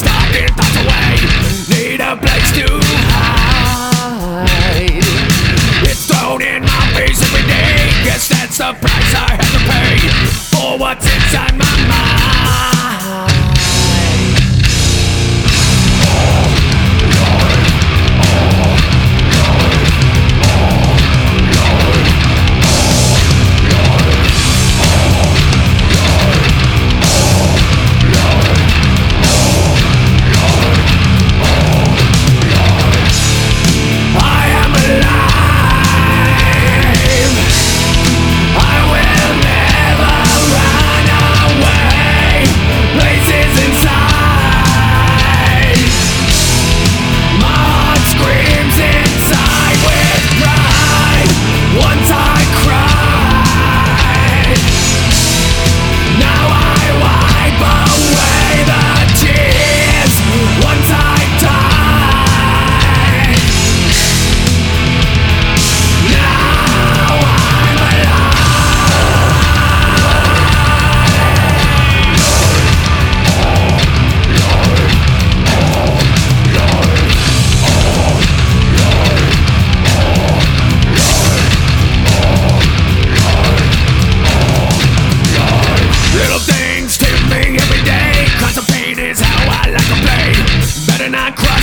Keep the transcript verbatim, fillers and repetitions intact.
darkened thoughts away. Need a place to hide. It's thrown in my face every day. Guess that's the price I have to pay for what's inside my mind. Little things to me every day, 'cause the pain is how I like to play. Better not cry.